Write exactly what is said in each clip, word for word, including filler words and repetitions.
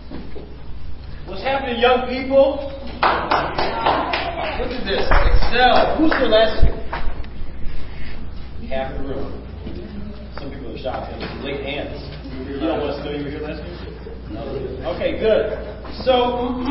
What's happening, young people? Look at this. Excel. Who's here last year? Half the room. Some people are shocked. Late hands. You don't want us to know you were here last year? No. Okay, good. So,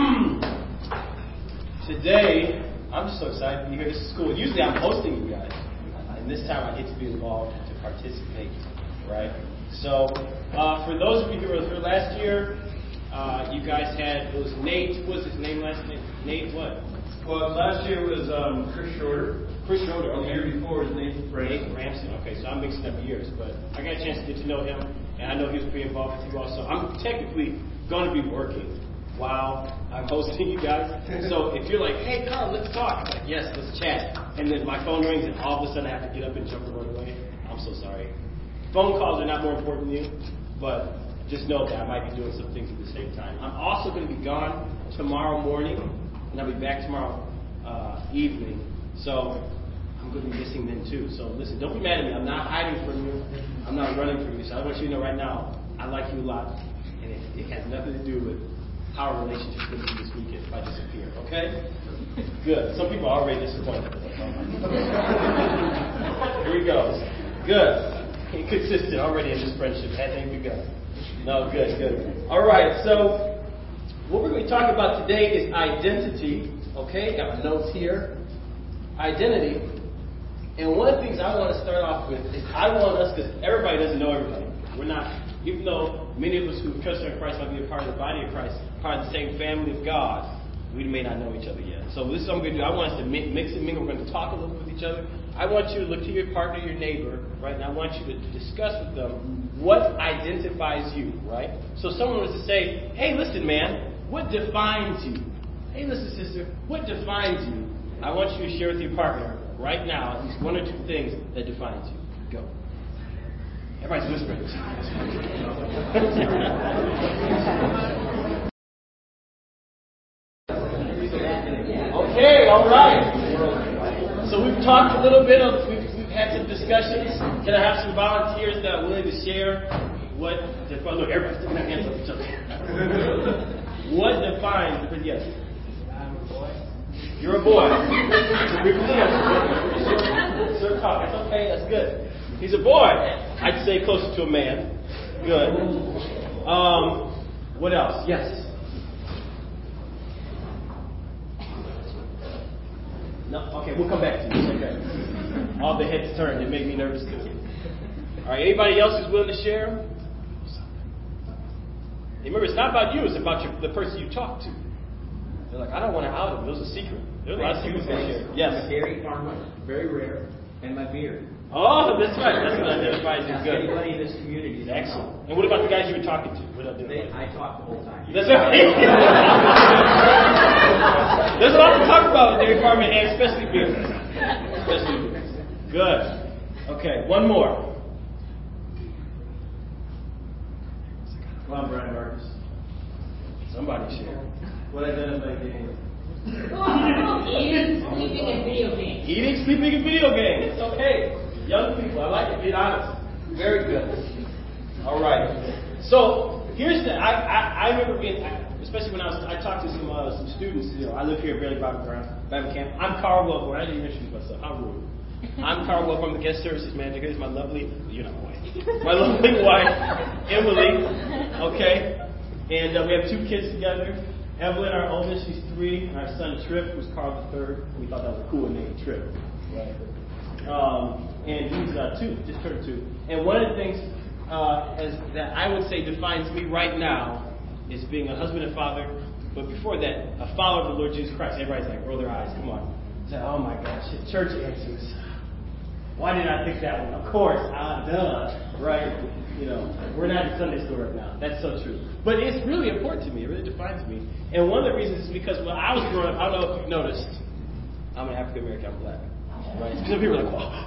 today, I'm just so excited to be here. This is cool. Usually I'm hosting you guys. And this time I get to be involved to participate, right? So, uh, for those of you who were here last year, uh, you guys had, it was Nate. What was his name last name? Nate what? Well, last year was um, Chris Schroeder. Chris Schroeder. Okay. The year before was Nathan Nate Ramsey. Okay, so I'm mixing up years, but I got a chance to get to know him, and I know he was pretty involved with you all. So I'm technically going to be working while I'm hosting you guys. So if you're like, hey, Carl, let's talk. I'm like, yes, let's chat. And then my phone rings, and all of a sudden I have to get up and jump and run away. I'm so sorry. Phone calls are not more important than you, but just know that I might be doing some things at the same time. I'm also going to be gone tomorrow morning, and I'll be back tomorrow uh, evening. So I'm going to be missing them too. So listen, don't be mad at me. I'm not hiding from you. I'm not running from you. So I want you to know right now, I like you a lot, and it, it has nothing to do with how our relationship's going to be this weekend if I disappear. Okay? Good. Some people are already disappointed. Here he goes. Good. Inconsistent already in this friendship. That ain't begun. No, good, good. All right. So what we're going to be talking about today is identity. Okay? Got my notes here. Identity. And one of the things I want to start off with is I want us, because everybody doesn't know everybody. We're not, even though many of us who trust in Christ might be a part of the body of Christ, part of the same family of God, we may not know each other yet. So this is what I'm going to do. I want us to mix and mingle. We're going to talk a little bit with each other. I want you to look to your partner, your neighbor, right? And I want you to, to discuss with them what identifies you, right? So someone was to say, hey, listen, man, what defines you? Hey, listen, sister, what defines you? I want you to share with your partner right now at least one or two things that defines you. Go. Everybody's whispering. Okay, all right. So we've talked a little bit of, we've, we've had some discussions. Can I have some volunteers that are willing to share what defines, look, everybody's sticking their hands up each other. What defines, yes? I'm a boy. You're a boy. Sir, talk. That's okay. That's good. He's a boy. I'd say closer to a man. Good. Um, what else? Yes. No. Okay. We'll come back to you. Okay. All the heads turned. It made me nervous too. All right. Anybody else who's willing to share? Remember, it's not about you. It's about your, the person you talk to. They're like, I don't want to out them. Those are secret. There's a lot of secrets they share. Yes. I'm a dairy farmer, very rare, and my beard. Oh, that's right. That's what identifies you. Good. Anybody in this community is excellent. And what about the guys you were talking to? What about they, I talk the whole time. That's right. There's a lot to talk about with dairy farming, and especially beer. Especially beer. Good. Okay, one more. Come on, Brian Marcus. Somebody share. What identifies you? Eating, sleeping, and video games. Eating, sleeping, and video games. It's okay. Young people, I like it. Being honest. Very good. All right. So here's the. I I, I remember being, especially when I was. I talked to some uh, some students. You know, I live here at Bailey Bible Bible Camp. I'm Carl Wilborn. I didn't even introduce myself. How rude. I'm Carl Wilborn. I'm the guest services manager. Here's my lovely. You're not my wife. My lovely wife, Emily. Okay. And uh, we have two kids together. Evelyn, our oldest, she's three, and our son Trip, who's Carl the third. We thought that was a cool name, Trip. Right. Um, and he's uh, two, just turned two. And one of the things uh, as, that I would say defines me right now is being a husband and father. But before that, a follower of the Lord Jesus Christ. Everybody's like, roll their eyes. Come on. Say, oh my gosh, church answers. Why did I pick that one? Of course, ah, duh, right? You know, we're not in Sunday school right now. That's so true. But it's really important to me. It really defines me. And one of the reasons is because when I was growing up, I don't know if you've noticed, I'm an African American, I'm black. Right? Some people are like, whoa.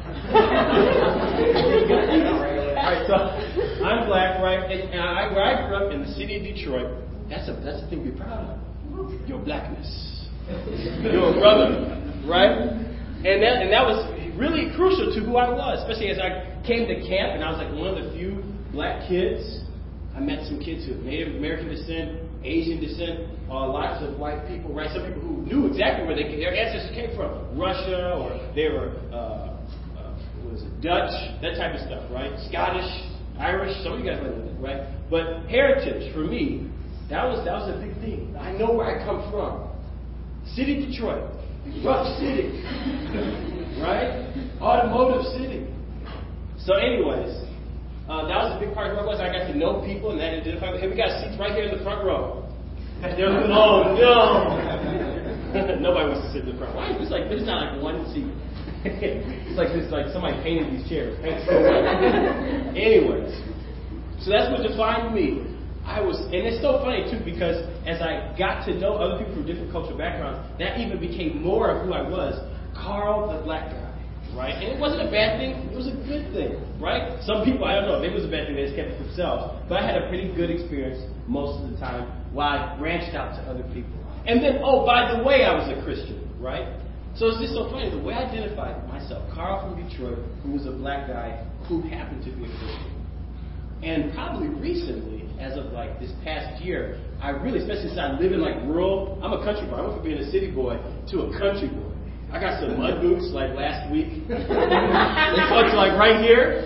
Alright, so I'm black, right? And, and I, where I grew up in the city of Detroit, that's a that's a thing to be proud of. Your blackness. You're a brother, right? And that and that was really crucial to who I was, especially as I came to camp and I was like one of the few black kids I met some kids who have Native American descent, Asian descent, uh, lots of white people, right? Some people who knew exactly where they, their ancestors came from, Russia, or they were, uh, uh, what is it, Dutch, that type of stuff, right? Scottish, Irish, some of you guys might know that, right? But heritage, for me, that was that was a big thing. I know where I come from. City Detroit, rough city, right? Automotive city. So anyways, uh, that was a big part of who I was. I got to know people and that identified. Hey, we got seats right here in the front row. They're like, oh no! Nobody wants to sit in the front. Why? It's like there's not like one seat. It's like this, like somebody painted these chairs. Anyways, so that's what defined me. I was, and it's so funny too because as I got to know other people from different cultural backgrounds, that even became more of who I was. Carl, the black guy, right? And it wasn't a bad thing; it was a good thing, right? Some people, I don't know, maybe it was a bad thing; they just kept it to themselves. But I had a pretty good experience most of the time while I branched out to other people. And then, oh, by the way, I was a Christian, right? So it's just so funny the way I identified myself, Carl from Detroit, who was a black guy who happened to be a Christian. And probably recently, as of like this past year, I really, especially since I live in like rural, I'm a country boy. I went from being a city boy to a country boy. I got some mud boots like last week. They come to like right here.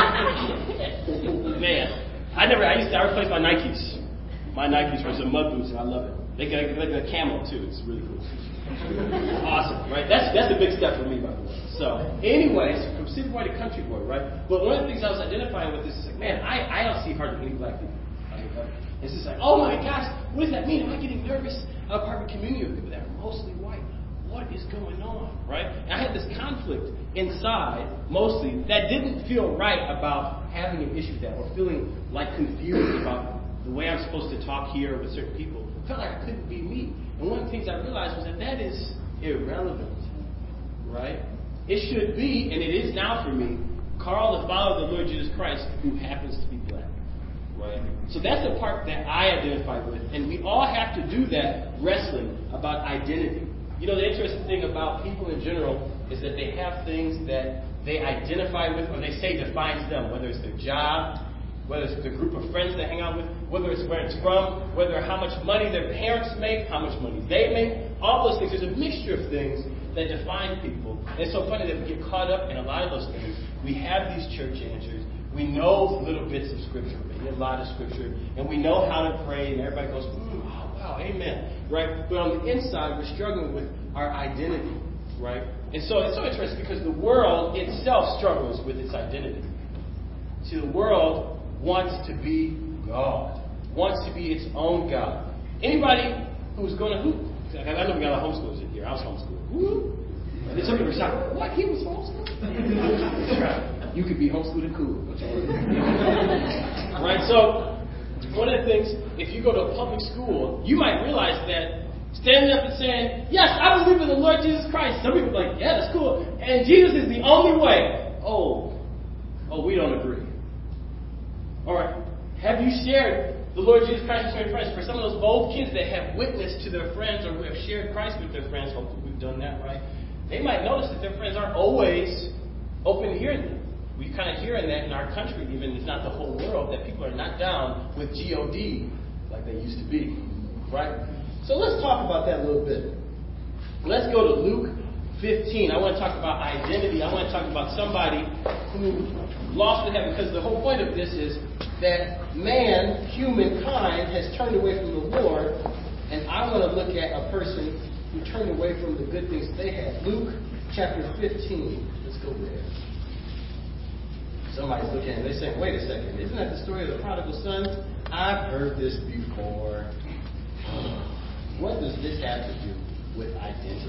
Man, I never, I used to, I replaced my Nikes. My Nikes for some mud boots and I love it. They got like a camel too. It's really cool. Awesome, right? That's that's a big step for me, by the way. So, anyways, from city boy to country boy, right? But one of the things I was identifying with is like, man, I, I don't see hardly any black people. It's just like, oh my gosh, what does that mean? Am I getting nervous? I'm a part of a community of people that are mostly white. What is going on, right? And I had this conflict inside, mostly, that didn't feel right about having an issue with that or feeling like confused about the way I'm supposed to talk here with certain people. I felt like I couldn't be me. And one of the things I realized was that that is irrelevant, right? It should be, and it is now for me, Carl, the follower of the Lord Jesus Christ, who happens to be black, right? So that's the part that I identify with. And we all have to do that wrestling about identity. You know, the interesting thing about people in general is that they have things that they identify with or they say defines them, whether it's their job, whether it's the group of friends they hang out with, whether it's where it's from, whether how much money their parents make, how much money they make, all those things. There's a mixture of things that define people. And it's so funny that we get caught up in a lot of those things. We have these church answers. We know little bits of Scripture, maybe a lot of Scripture, and we know how to pray, and everybody goes, mm, oh, wow, amen, right? But on the inside, we're struggling with our identity, right? And so it's so interesting because the world itself struggles with its identity. See, the world wants to be God, wants to be its own God. Anybody who's going to, who, I know we got a lot of homeschoolers in here. I was homeschooled. Woo! And then some people were shocked. What? He was homeschooled? That's right. You could be homeschooled and cool. Right? So, one of the things, if you go to a public school, you might realize that standing up and saying, yes, I believe in the Lord Jesus Christ. Some people are like, yeah, that's cool. And Jesus is the only way. Oh, oh, we don't agree. All right. Have you shared the Lord Jesus Christ with your friends? For some of those bold kids that have witnessed to their friends or who have shared Christ with their friends, hopefully we've done that, right? They might notice that their friends aren't always open to hearing them. We kind of hearing that in our country, even if not the whole world, that people are not down with G O D like they used to be, right? So let's talk about that a little bit. Let's go to Luke fifteen. I want to talk about identity. I want to talk about somebody who lost in heaven, because the whole point of this is that man, humankind, has turned away from the Lord, and I want to look at a person who turned away from the good things they had. Luke chapter fifteen. Let's go there. Somebody's looking and they're saying, wait a second, isn't that the story of the prodigal son? I've heard this before. What does this have to do with identity?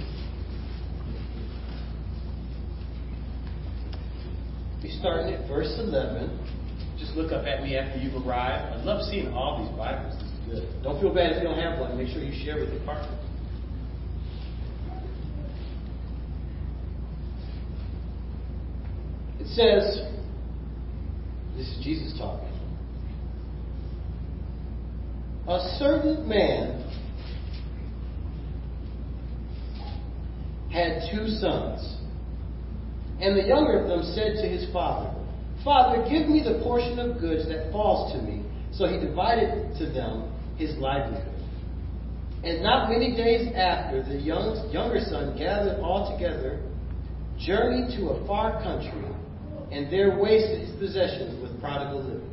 We start at verse eleven. Just look up at me after you've arrived. I love seeing all these Bibles. This is good. Don't feel bad if you don't have one. Make sure you share with your partner. It says, this is Jesus talking. A certain man had two sons, and the younger of them said to his father, Father, give me the portion of goods that falls to me. So he divided to them his livelihood. And not many days after, the young, younger son gathered all together, journeyed to a far country, and there wasted his possessions with prodigal living.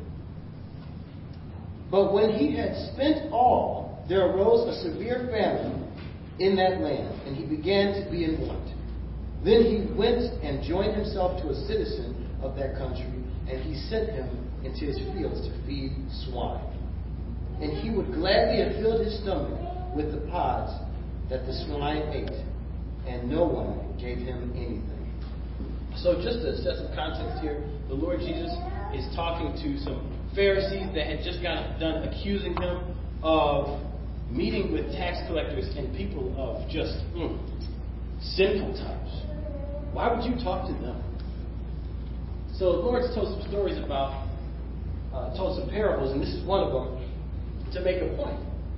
But when he had spent all, there arose a severe famine in that land, and he began to be in want. Then he went and joined himself to a citizen of that country, and he sent him into his fields to feed swine. And he would gladly have filled his stomach with the pods that the swine ate, and no one gave him anything. So just to set some context here, the Lord Jesus is talking to some Pharisees that had just got done accusing him of meeting with tax collectors and people of just mm, sinful types. Why would you talk to them? So the Lord's told some stories about, uh, told some parables, and this is one of them, to make a point.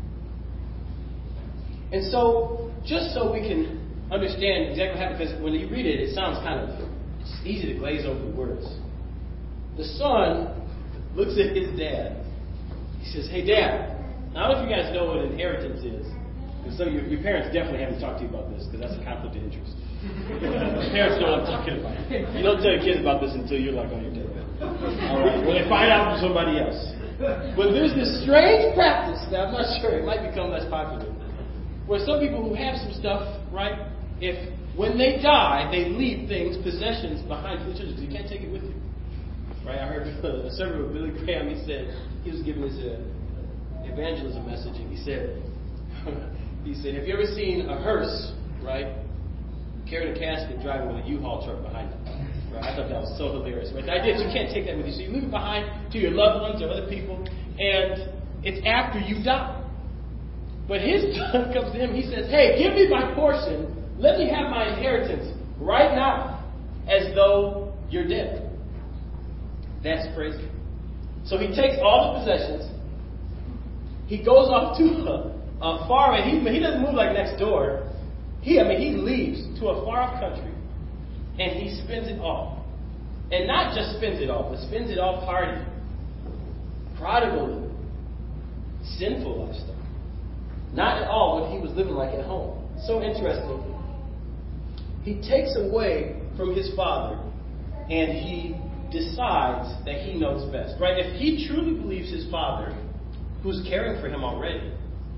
And so, just so we can understand exactly what happened, because when you read it, it sounds kind of, it's easy to glaze over the words. The son looks at his dad. He says, "Hey, Dad, now I don't know if you guys know what inheritance is. And some of your, your parents definitely haven't talked to you about this, because that's a conflict of interest. Parents know what I'm talking about. You don't tell your kids about this until you're like on your deathbed. All right, when they find out from somebody else. But there's this strange practice that I'm not sure, it might become less popular, where some people who have some stuff, right, if when they die, they leave things, possessions behind for the children, because you can't take it with you. Right? I heard a sermon with Billy Graham. He said he was giving his uh, evangelism message, and he said, he said, "Have you ever seen a hearse, right, carrying a casket, driving with a U-Haul truck behind it?" Right? I thought that was so hilarious. Right? The idea is you can't take that with you, so you leave it behind to your loved ones or other people, and it's after you die. But his son comes to him. He says, "Hey, give me my portion. Let me have my inheritance right now, as though you're dead." That's crazy. So he takes all the possessions. He goes off to a, a far away. He, he doesn't move like next door. He, I mean, he leaves to a far off country, and he spends it all. And not just spends it all, but spends it all partying, prodigal, sinful lifestyle. Not at all what he was living like at home. So interesting. He takes away from his father, and he decides that he knows best, right? If he truly believes his father, who's caring for him already,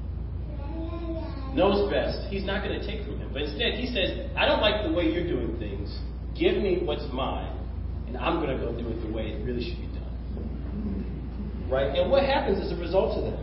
knows best, he's not going to take from him. But instead, he says, "I don't like the way you're doing things. Give me what's mine, and I'm going to go do it the way it really should be done." Right? And what happens as a result of that?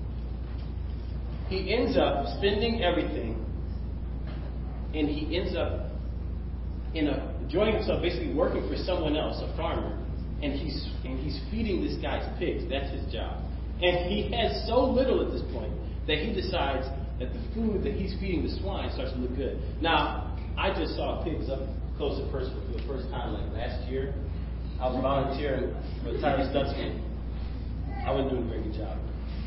He ends up spending everything, and he ends up in a enjoying himself, basically working for someone else, a farmer, and he's and he's feeding this guy's pigs. That's his job. And he has so little at this point that he decides that the food that he's feeding the swine starts to look good. Now, I just saw pigs up close and personal for the first time like last year. I was volunteering with Tyree Stutzman. I wasn't doing a very good job.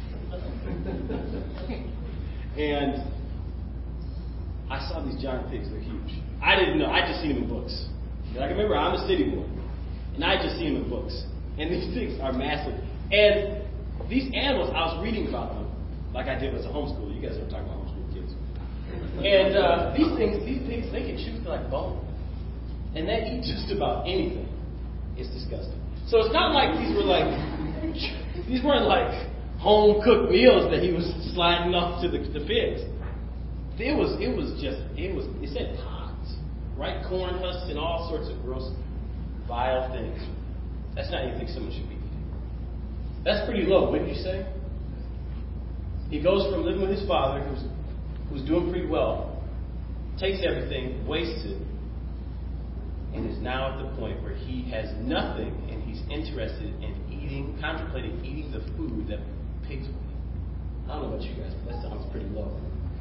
And I saw these giant pigs. They're huge. I didn't know. I just seen them in books. Like, I remember, I'm a city boy, and I just seen them in books. And these pigs are massive. And these animals, I was reading about them, like I did as a homeschooler. You guys ever talk about homeschool kids? And uh, these things, these pigs, they can chew like bone. And they eat just about anything. It's disgusting. So it's not like these were like, these weren't like home-cooked meals that he was sliding off to the, the pigs. It was, it was just, it was, it said pods, right? Corn husks and all sorts of gross, vile things. That's not anything someone should be eating. That's pretty low, wouldn't you say? He goes from living with his father, who's, who's doing pretty well, takes everything, wastes it, and is now at the point where he has nothing and he's interested in eating, contemplating eating the food that pigs will eat. I don't know about you guys, but that sounds pretty low.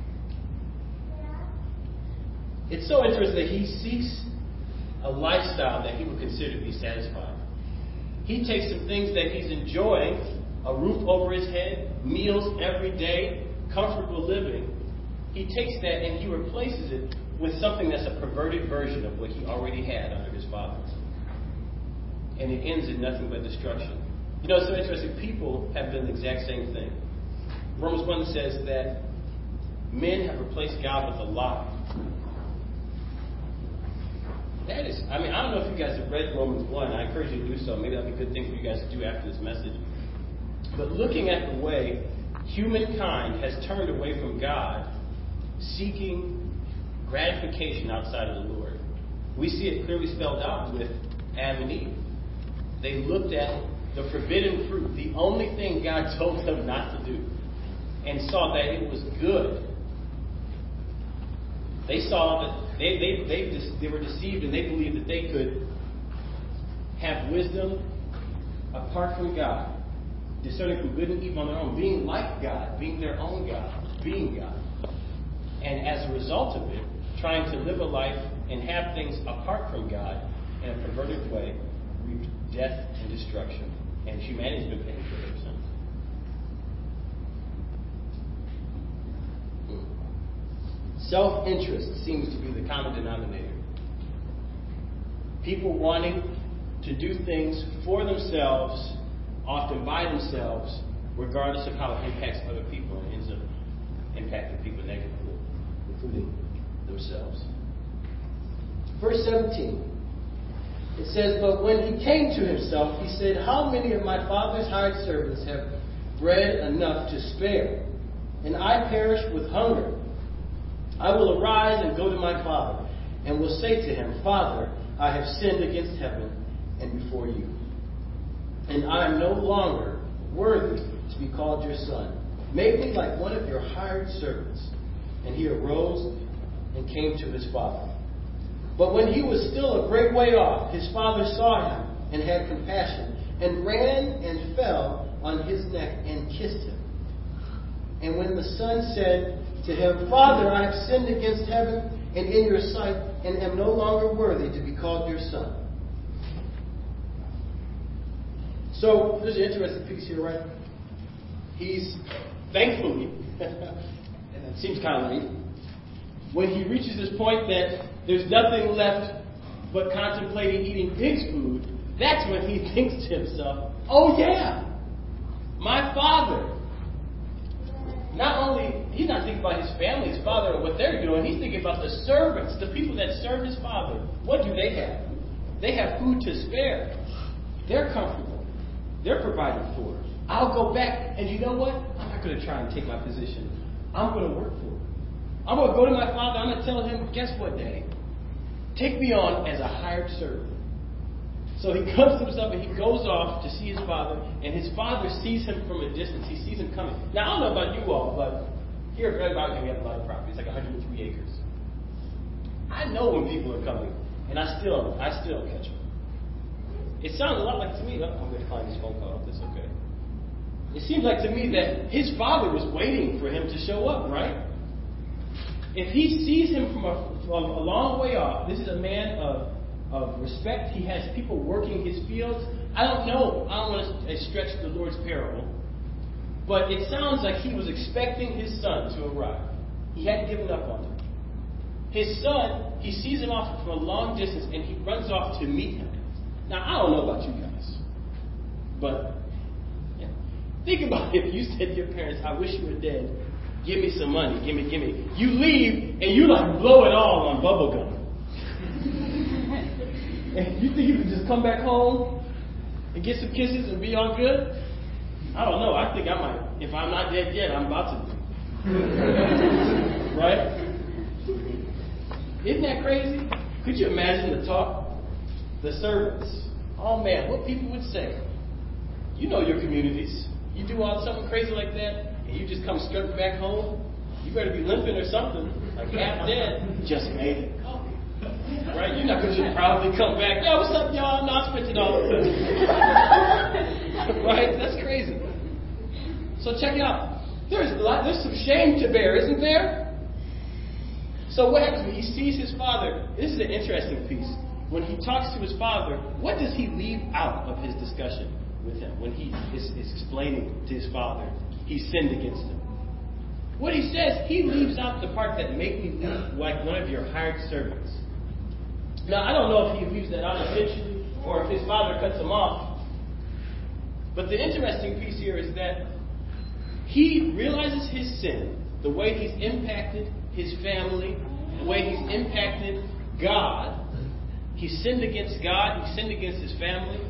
It's so interesting that he seeks a lifestyle that he would consider to be satisfying. He takes some things that he's enjoying, a roof over his head, meals every day, comfortable living. He takes that and he replaces it with something that's a perverted version of what he already had under his father. And it ends in nothing but destruction. You know, it's so interesting. People have done the exact same thing. Romans one says that men have replaced God with a lie. That is, I mean, I don't know if you guys have read Romans one. I encourage you to do so. Maybe that'd be a good thing for you guys to do after this message. But looking at the way humankind has turned away from God, seeking gratification outside of the Lord, we see it clearly spelled out with Adam and Eve. They looked at the forbidden fruit, the only thing God told them not to do, and saw that it was good. They saw that they they they, they were deceived, and they believed that they could have wisdom apart from God, discerning from good and evil on their own, being like God, being their own God, being God. And as a result of it, trying to live a life and have things apart from God in a perverted way, reaped death and destruction. And humanity's been paying for it ever since. Self-interest seems to be the common denominator. People wanting to do things for themselves, often by themselves, regardless of how it impacts other people, and ends up impacting people negatively, including themselves. Verse seventeen. It says, "But when he came to himself, he said, how many of my father's hired servants have bread enough to spare, and I perish with hunger? I will arise and go to my father, and will say to him, Father, I have sinned against heaven and before you, and I am no longer worthy to be called your son. Make me like one of your hired servants. And he arose and came to his father. But when he was still a great way off, his father saw him and had compassion, and ran and fell on his neck and kissed him. And when the son said to him, Father, I have sinned against heaven and in your sight, and am no longer worthy to be called your son." So there's an interesting piece here, right? He's, thankfully, and it seems kind of late, when he reaches this point that there's nothing left but contemplating eating pig's food, that's when he thinks to himself, oh yeah, my father. Not only, he's not thinking about his family, his father, and what they're doing, he's thinking about the servants, the people that serve his father. What do they have? They have food to spare. They're comfortable. They're provided for. I'll go back, and you know what? I'm not going to try and take my position. I'm going to work for it. I'm going to go to my father. I'm going to tell him, guess what, Daddy? Take me on as a hired servant. So he comes to himself and he goes off to see his father, and his father sees him from a distance. He sees him coming. Now, I don't know about you all, but here at Red Mountain we have a lot of property. It's like one hundred three acres. I know when people are coming, and I still I still catch them. It sounds a lot like to me, oh, I'm going to decline this phone call if that's okay. It seems like to me that his father was waiting for him to show up, right? If he sees him from a, from a long way off, this is a man of, of respect. He has people working his fields. I don't know. I don't want to stretch the Lord's parable. But it sounds like he was expecting his son to arrive. He hadn't given up on him. His son, he sees him off from a long distance, and he runs off to meet him. Now, I don't know about you guys, but yeah. Think about if you said to your parents, I wish you were dead. Give me some money. Give me, give me. You leave, and you like blow it all on bubble gum. And you think you can just come back home and get some kisses and be all good? I don't know. I think I might. If I'm not dead yet, I'm about to be. Right? Isn't that crazy? Could you imagine the talk? The servants. Oh man, what people would say. You know your communities. You do all something crazy like that, and you just come strutting back home. You better be limping or something, like half dead. Just made it. Right? You're not going to just proudly come back. Yo, what's up, y'all? No, I spent it all. Right? That's crazy. So check it out. There's a lot. There's some shame to bear, isn't there? So what happens when he sees his father? This is an interesting piece. When he talks to his father, what does he leave out of his discussion with him? When he is, is explaining to his father, he sinned against him. What he says, he leaves out the part that make me like one of your hired servants. Now, I don't know if he leaves that out intentionally or if his father cuts him off. But the interesting piece here is that he realizes his sin, the way he's impacted his family, the way he's impacted God. He sinned against God, he sinned against his family.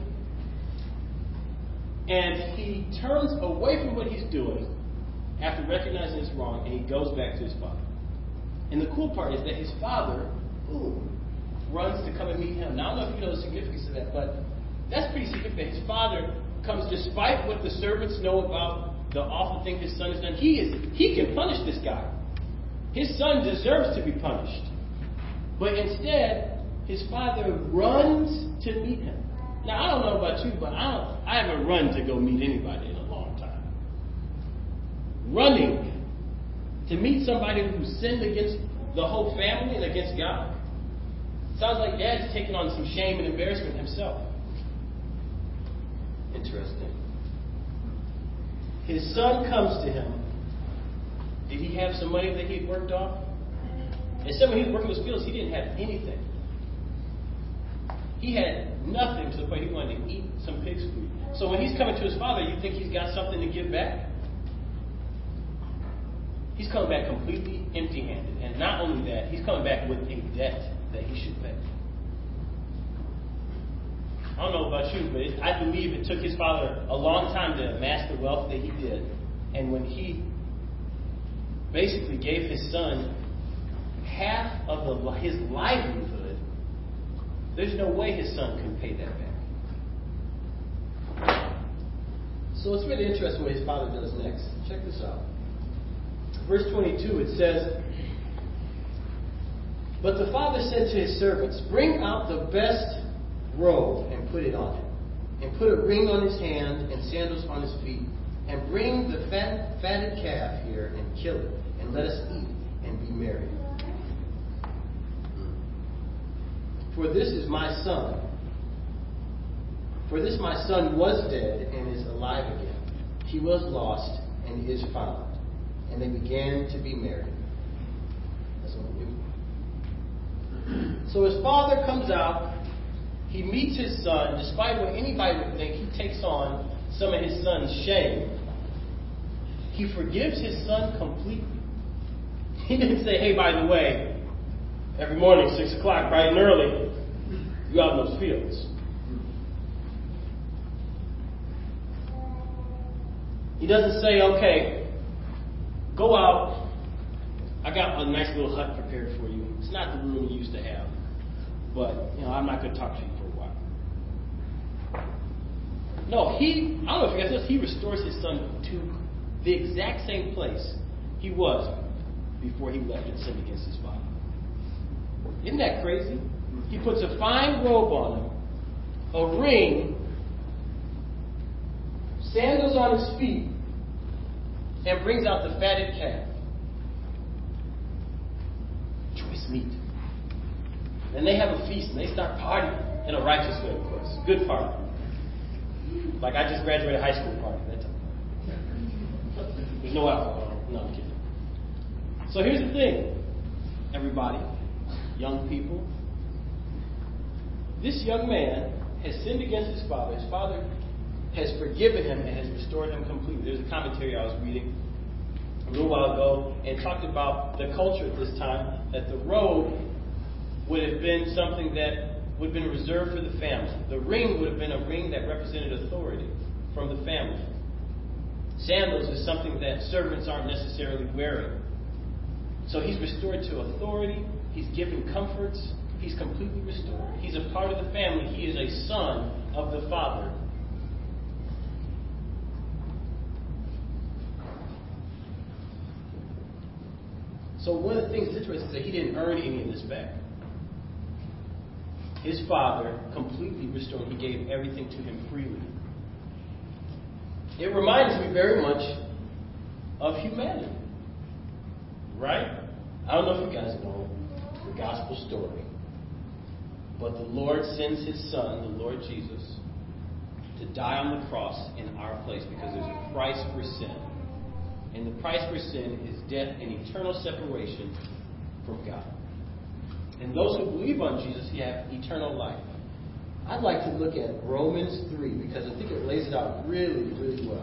And he turns away from what he's doing after recognizing his wrong, and he goes back to his father. And the cool part is that his father, ooh, runs to come and meet him. Now, I don't know if you know the significance of that, but that's pretty significant. His father comes, despite what the servants know about the awful thing his son has done. He is he can punish this guy. His son deserves to be punished. But instead, his father runs to meet him. Now, I don't know about you, but I don't, I haven't run to go meet anybody in a long time. Running to meet somebody who sinned against the whole family and against God. Sounds like Dad's taking on some shame and embarrassment himself. Interesting. His son comes to him. Did he have some money that he had worked off? And some when he was working those fields, he didn't have anything. He had nothing to the point he wanted to eat some pig's food. So when he's coming to his father, you think he's got something to give back? He's coming back completely empty-handed. And not only that, he's coming back with a debt that he should pay. I don't know about you, but it, I believe it took his father a long time to amass the wealth that he did. And when he basically gave his son half of the, his livelihood, there's no way his son can pay that back. So it's really interesting what his father does next. Check this out. Verse twenty-two, it says, "But the father said to his servants, 'Bring out the best robe and put it on him, and put a ring on his hand and sandals on his feet, and bring the fat, fatted calf here and kill it, and let us eat and be merry. For this is my son. For this my son was dead and is alive again. He was lost and is found.' And they began to be merry." That's what we do. So his father comes out. He meets his son. Despite what anybody would think, he takes on some of his son's shame. He forgives his son completely. He didn't say, "Hey, by the way, every morning, six o'clock, bright and early, you out in those fields." He doesn't say, "Okay, go out. I got a nice little hut prepared for you. It's not the room you used to have, but you know I'm not going to talk to you for a while." No, he. I don't know if you guys know this. He restores his son to the exact same place he was before he left and sinned against his father. Isn't that crazy? He puts a fine robe on him, a ring, sandals on his feet, and brings out the fatted calf. Choice meat. And they have a feast, and they start partying in a righteous way, of course. Good party. Like I just graduated high school party. That time. There's no alcohol. No, I'm kidding. So here's the thing, everybody, young people. This young man has sinned against his father. His father has forgiven him and has restored him completely. There's a commentary I was reading a little while ago and talked about the culture at this time, that the robe would have been something that would have been reserved for the family. The ring would have been a ring that represented authority from the family. Sandals is something that servants aren't necessarily wearing. So he's restored to authority. He's given comforts. He's completely restored. He's a part of the family. He is a son of the Father. So one of the things that's interesting is that he didn't earn any of this back. His father completely restored. He gave everything to him freely. It reminds me very much of humanity. Right? I don't know if you guys know the gospel story. But the Lord sends his son, the Lord Jesus, to die on the cross in our place because there's a price for sin. And the price for sin is death and eternal separation from God. And those who believe on Jesus have eternal life. I'd like to look at Romans three because I think it lays it out really, really well.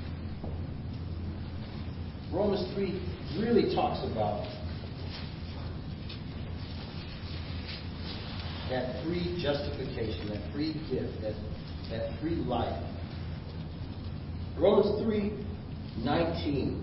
Romans three really talks about that free justification, that free gift, that, that free life. Romans three nineteen.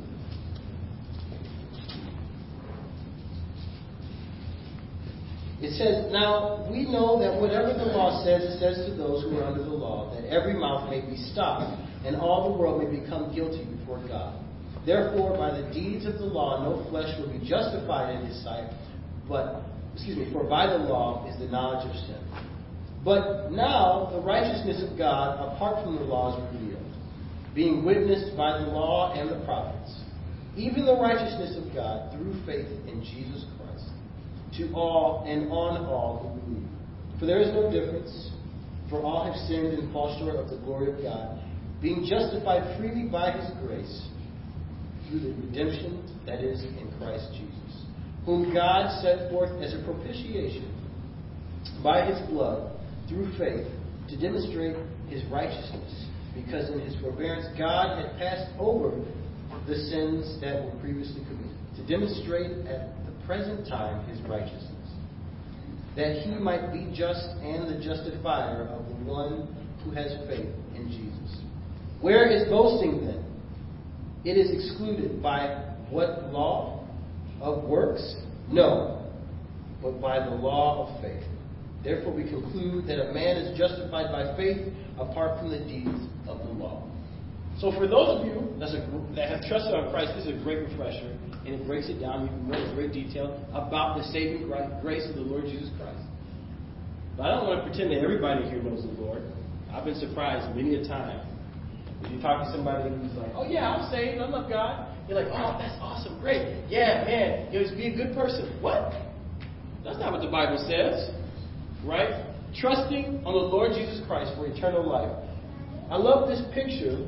It says, "Now we know that whatever the law says, it says to those who are under the law, that every mouth may be stopped, and all the world may become guilty before God. Therefore, by the deeds of the law, no flesh will be justified in his sight, but, excuse me, for by the law is the knowledge of sin. But now the righteousness of God, apart from the law, is revealed, being witnessed by the law and the prophets, even the righteousness of God through faith in Jesus Christ, to all and on all who believe. For there is no difference, for all have sinned and fall short of the glory of God, being justified freely by his grace, through the redemption that is in Christ Jesus, whom God set forth as a propitiation by his blood through faith to demonstrate his righteousness, because in his forbearance God had passed over the sins that were previously committed, to demonstrate at the present time his righteousness, that he might be just and the justifier of the one who has faith in Jesus. Where is boasting then? It is excluded. By what law? Of works? No, but by the law of faith. Therefore we conclude that a man is justified by faith apart from the deeds of the law." So for those of you that's a, that have trusted on Christ, this is a great refresher, and it breaks it down even more in great detail about the saving grace of the Lord Jesus Christ. But I don't want to pretend that everybody here knows the Lord. I've been surprised many a time. If you talk to somebody who's like, "Oh yeah, I'm saved, I love God," you're like, "Oh, that's awesome, great. Yeah, man, you know, be a good person." What? That's not what the Bible says, right? Trusting on the Lord Jesus Christ for eternal life. I love this picture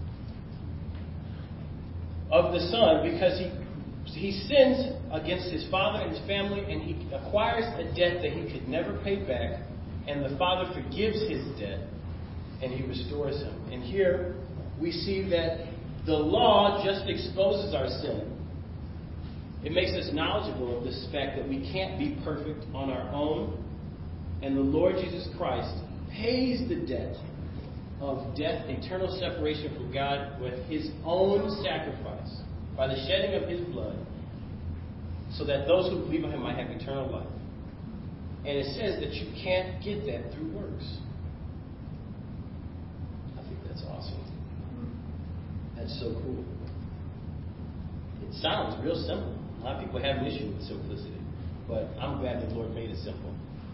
of the son because he he sins against his father and his family, and he acquires a debt that he could never pay back, and the father forgives his debt, and he restores him. And here we see that the law just exposes our sin. It makes us knowledgeable of this fact that we can't be perfect on our own, and the Lord Jesus Christ pays the debt of death, eternal separation from God, with his own sacrifice, by the shedding of his blood, so that those who believe in him might have eternal life. And it says that you can't get that through works. I think that's awesome. That's so cool. It sounds real simple. A lot of people have an issue with simplicity, but I'm glad the Lord made it simple.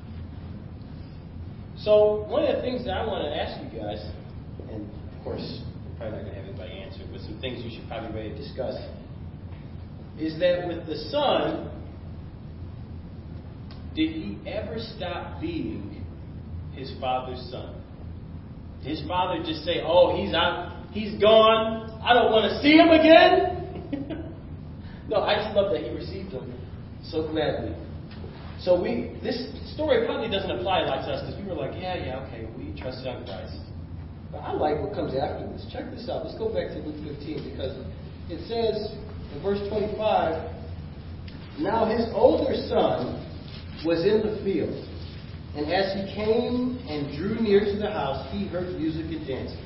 So one of the things that I want to ask you guys, and of course, we're probably not going to have anybody answer, but some things you should probably be ready to discuss, is that with the Son, did he ever stop being his Father's son? Did his Father just say, "Oh, he's out, he's gone, I don't want to see him again"? No, I just love that he received him so gladly. So we, this story probably doesn't apply a lot to us because we were like, yeah, yeah, okay, we trusted on Christ. But I like what comes after this. Check this out. Let's go back to Luke fifteen, because it says in verse twenty-five, "Now his older son was in the field, and as he came and drew near to the house, he heard music and dancing."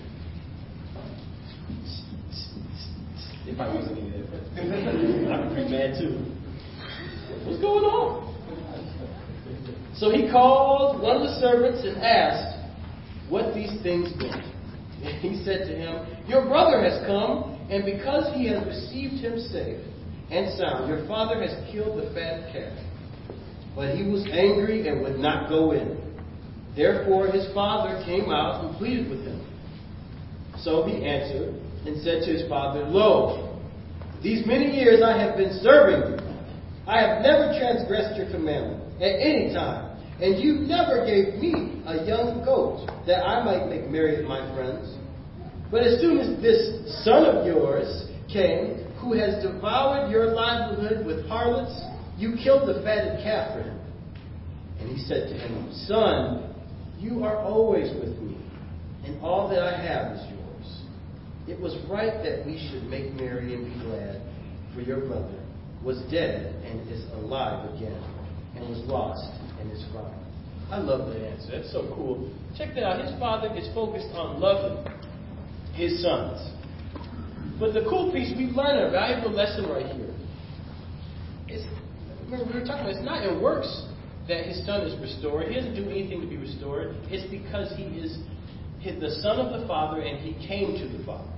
If I wasn't in there, I'd be pretty mad too. What's going on? So he called one of the servants and asked what these things meant. And he said to him, "Your brother has come, and because he has received him safe and sound, your father has killed the fatted calf." But he was angry and would not go in. Therefore his father came out and pleaded with him. So he answered and said to his father, "Lo, these many years I have been serving you. I have never transgressed your commandment at any time, and you never gave me a young goat that I might make merry with my friends. But as soon as this son of yours came, who has devoured your livelihood with harlots, you killed the fatted calf for him." And he said to him, "Son, You are always with me, and all that I have is yours. It was right that we should make merry and be glad, for your brother was dead and is alive again, and was lost and is found. I love that answer. That's so cool. Check that out. His father is focused on loving his sons. But the cool piece, we learn a valuable lesson right here. It's, remember, we were talking about it's not in works that his son is restored. He doesn't do anything to be restored. It's because he is the son of the Father and he came to the Father.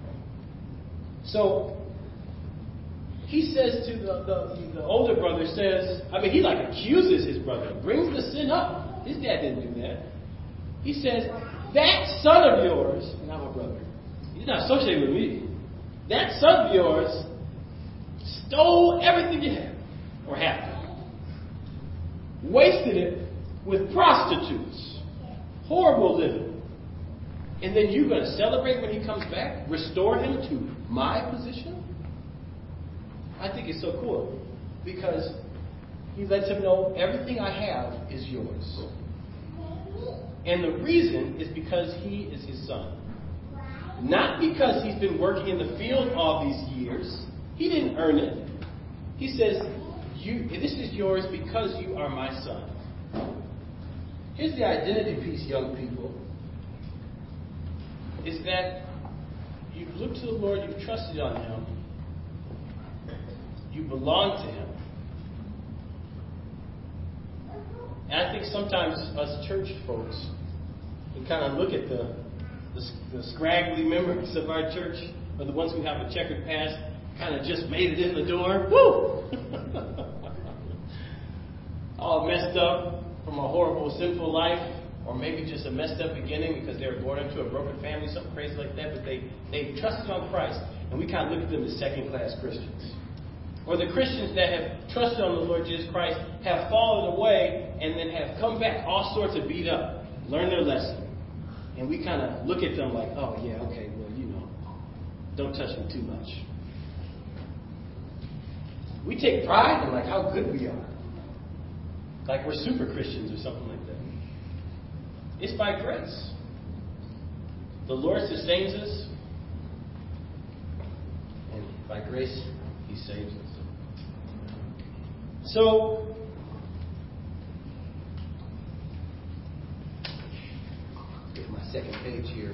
So, he says to the, the, the older brother, says, I mean, he like accuses his brother, brings the sin up. His dad didn't do that. He says, that son of yours, not my brother, he's not associated with me. That son of yours stole everything you had, or had. Wasted it with prostitutes. Horrible living. And then you're going to celebrate when he comes back? Restore him to my position? I think it's so cool. Because he lets him know everything I have is yours. And the reason is because he is his son. Not because he's been working in the field all these years. He didn't earn it. He says, You, this is yours because you are my son. Here's the identity piece, young people. Is that you've looked to the Lord, you've trusted on him, you belong to him. And I think sometimes us church folks, we kind of look at the, the, the scraggly members of our church, or the ones who have a checkered past, kind of just made it in the door. Woo! All messed up from a horrible, sinful life, or maybe just a messed up beginning because they were born into a broken family, something crazy like that, but they, they trusted on Christ, and we kind of look at them as second-class Christians. Or the Christians that have trusted on the Lord Jesus Christ have fallen away and then have come back all sorts of beat up, learned their lesson. And we kind of look at them like, oh, yeah, okay, well, you know, don't touch me too much. We take pride in like how good we are. Like we're super Christians or something like that. It's by grace. The Lord sustains us. And by grace, he saves us. So, get to my second page here.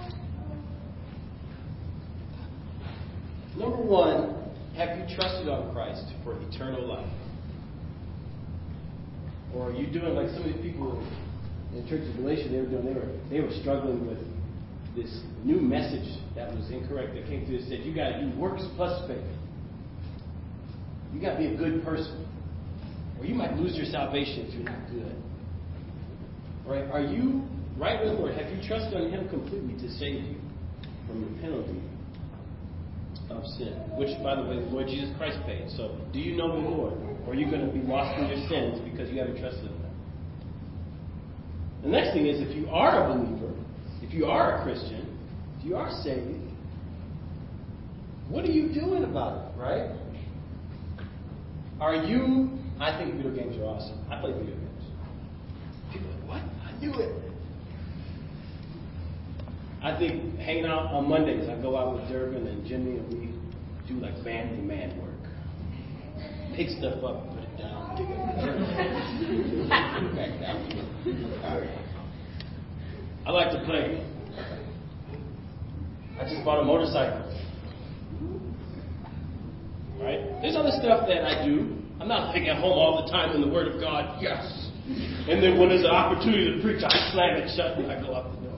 Number one, have you trusted on Christ for eternal life? Or are you doing like some of these people in the Church of Galatia, they were doing, they were they were struggling with this new message that was incorrect that came through that said you gotta do works plus faith. You gotta be a good person. Or you might lose your salvation if you're not good. Right? Are you right with the Lord? Have you trusted on him completely to save you from the penalty of sin? Which, by the way, the Lord Jesus Christ paid. So, do you know the Lord? Or are you going to be lost in your sins because you haven't trusted him? The next thing is, if you are a believer, if you are a Christian, if you are saved, what are you doing about it, right? Are you... I think video games are awesome. I play video games. People are like, what? I knew it. I think hanging out on Mondays, I go out with Durbin and Jimmy and we do like manly man work. Pick stuff up, put it down, dig it back down. I like to play. I just bought a motorcycle. Right? There's other stuff that I do. I'm not like at home all the time in the Word of God. Yes. And then when there's an opportunity to preach, I slam it shut and I go out the door.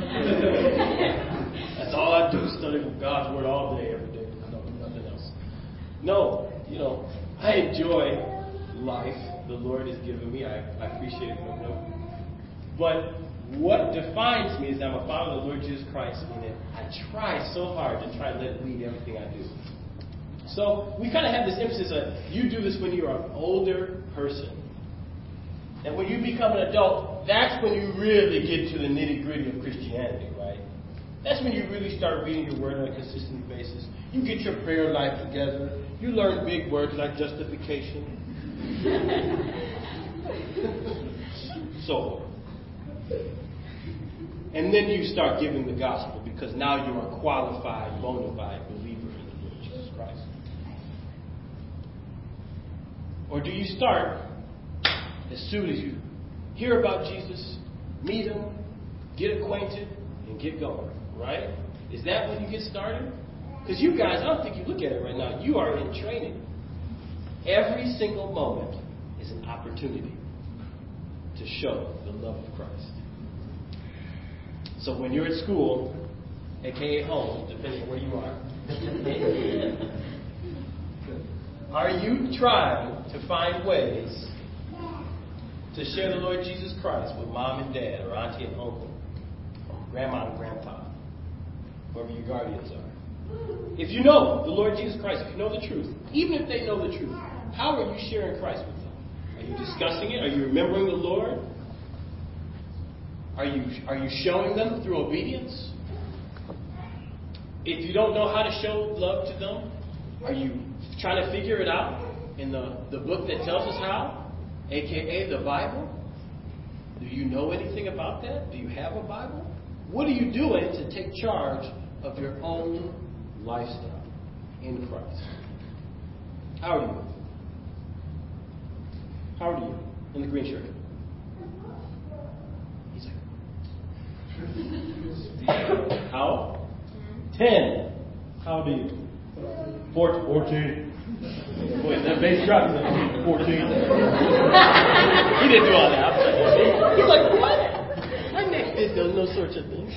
That's all I do, study God's Word all day, every day. I don't do nothing else. No, you know, I enjoy life the Lord has given me. I, I appreciate it. No, no. But what defines me is I'm a follower of the Lord Jesus Christ, and I try so hard to try to let it lead everything I do. So we kind of have this emphasis of you do this when you're an older person. And when you become an adult, that's when you really get to the nitty-gritty of Christianity, right? That's when you really start reading your word on a consistent basis. You get your prayer life together. You learn big words like justification. So, And then you start giving the gospel because now you're a qualified, bona fide believer in the Lord Jesus Christ. Or do you start as soon as you hear about Jesus, meet him, get acquainted, and get going, right? Is that when you get started? Because you guys, I don't think you look at it right now. You are in training. Every single moment is an opportunity to show the love of Christ. So when you're at school, aka home, depending on where you are, are you trying to find ways to share the Lord Jesus Christ with mom and dad, or auntie and uncle, or grandma and grandpa, whoever your guardians are? If you know the Lord Jesus Christ, if you know the truth, even if they know the truth, how are you sharing Christ with them? Are you discussing it? Are you remembering the Lord? Are you are you showing them through obedience? If you don't know how to show love to them, are you trying to figure it out in the, the book that tells us how, aka the Bible? Do you know anything about that? Do you have a Bible? What are you doing to take charge of your own lifestyle in Christ? How are you? How old are you in the green shirt? He's like, how? Ten. How old are you? Four, fourteen. Wait, that bass drop is like fourteen. He didn't do all that. He's like, what? My neck did those no sorts of things.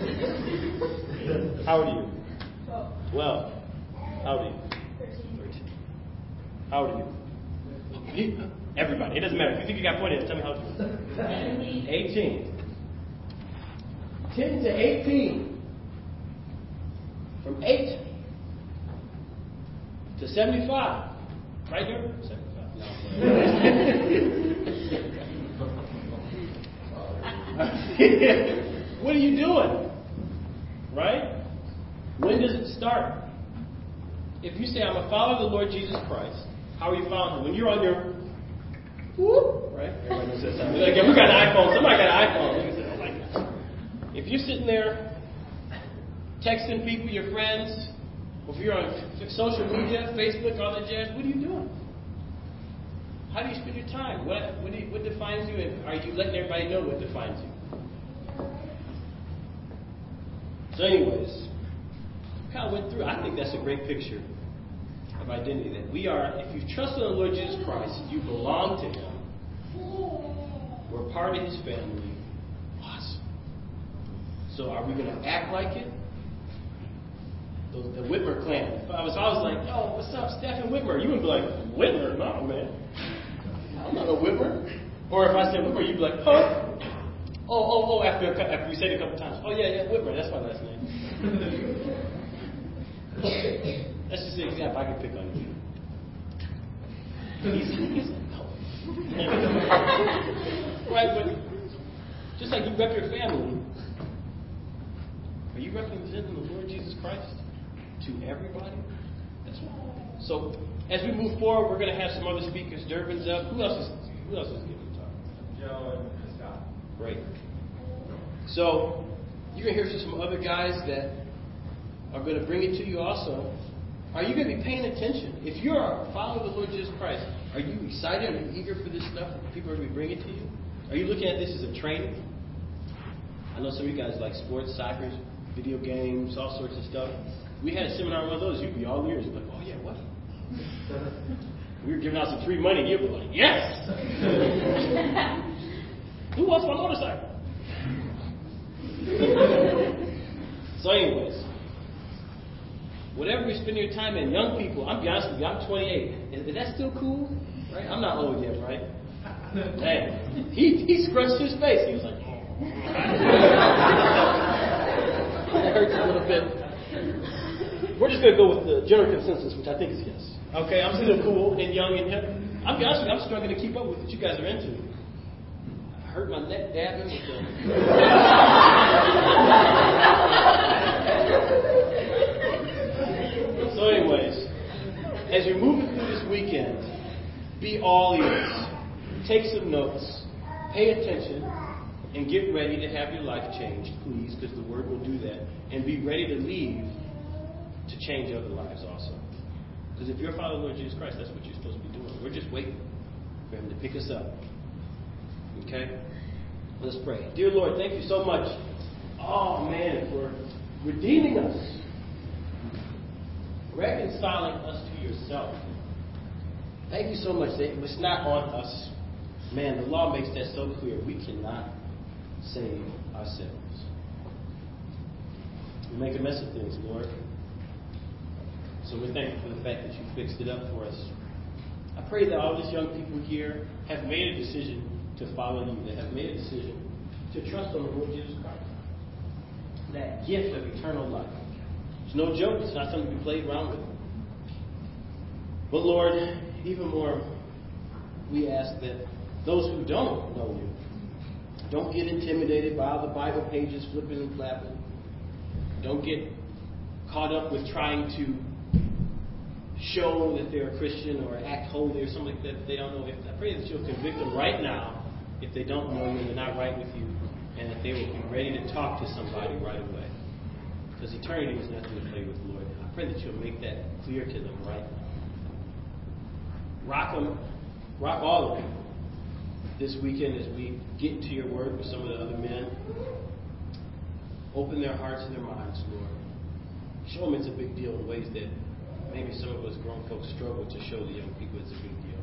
How old are you? Twelve. How old are you? Thirteen. How old are you? Everybody. It doesn't matter. If you think you got pointed, tell me how old you are. Eighteen. Ten to eighteen. From eight to seventy-five. Right here? seventy-five. No. What are you doing? Right? When does it start? If you say, I'm a follower of the Lord Jesus Christ, how are you following him? When you're on your whoop, right? Everybody says something. Like, we got an iPhone. Somebody got an iPhone. You can say, oh my gosh. If you're sitting there texting people, your friends, or if you're on social media, Facebook, all that jazz, what are you doing? How do you spend your time? What what, do you, what defines you? And are you letting everybody know what defines you? So anyways, kind of went through. I think that's a great picture of identity. That we are, if you trust in the Lord Jesus Christ, you belong to him. We're part of his family. Awesome. So are we going to act like it? The, the Whitmer clan. If I was, I was like, yo, what's up, Stephen Whitmer? You would be like, Whitmer? No, man. I'm not a Whitmer. Or if I said Whitmer, you'd be like, huh? Oh, oh, oh, after, after we said it a couple times. Oh, yeah, yeah, Whitmer. That's my last name. That's just an example. I can pick on you. He's, he's like, no. Right, but just like you rep your family, are you representing the Lord Jesus Christ to everybody? That's right. So as we move forward, we're going to have some other speakers. Durbin's up. Who else is Who else is giving a talk? Joe and Scott. Great. So you're going to hear from some other guys that are going to bring it to you also. Are you going to be paying attention? If you're a follower of the Lord Jesus Christ, are you excited? Are you eager for this stuff that people are going to be bringing to you? Are you looking at this as a training? I know some of you guys like sports, soccer, video games, all sorts of stuff. We had a seminar on one of those. You'd be all ears. Like, oh, yeah, what? We were giving out some free money. You'd be like, yes! Who wants my motorcycle? So anyways, whatever you spend your time in, young people, I'm be honest with you, I'm twenty-eight. Is, is that still cool? Right? I'm not old yet, right? Hey, he, he scrunched his face. He was like, that hurts a little bit. We're just going to go with the general consensus, which I think is yes. Okay, I'm still cool and young and hip. I'll be honest with you, I'm struggling to keep up with what you guys are into. I hurt my neck dabbing with the... So anyways, as you're moving through this weekend, be all ears. Take some notes. Pay attention. and get ready to have your life changed, please, because the Word will do that. And be ready to leave to change other lives also. Because if you're a follower of the Lord Jesus Christ, that's what you're supposed to be doing. We're just waiting for Him to pick us up. Okay? Let's pray. Dear Lord, thank you so much, oh man, for redeeming us, reconciling us to yourself. Thank you so much that it's not on us. Man, the law makes that so clear. We cannot save ourselves. We make a mess of things, Lord. So we're thankful for the fact that you fixed it up for us. I pray that all these young people here have made a decision to follow you, that have made a decision to trust on the Lord Jesus Christ. That gift of eternal life. It's no joke. It's not something to be played around with. But Lord, even more, we ask that those who don't know you don't get intimidated by all the Bible pages flipping and flapping. Don't get caught up with trying to show that they're a Christian or act holy or something like that they don't know. If, I pray that you'll convict them right now if they don't know you and they're not right with you, and that they will be ready to talk to somebody right away. Because eternity is nothing to play with, Lord. I pray that you'll make that clear to them right now. Rock them, rock all of them this weekend as we get into your word with some of the other men. Open their hearts and their minds, Lord. Show them it's a big deal in ways that maybe some of us grown folks struggle to show the young people it's a big deal.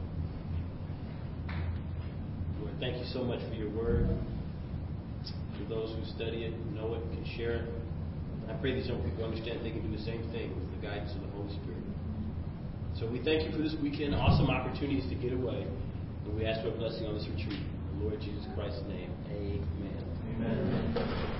Lord, thank you so much for your word. For those who study it, know it, can share it. I pray these young people understand they can do the same thing with the guidance of the Holy Spirit. So we thank you for this weekend. Awesome opportunities to get away. And we ask for a blessing on this retreat. In the Lord Jesus Christ's name, amen. Amen.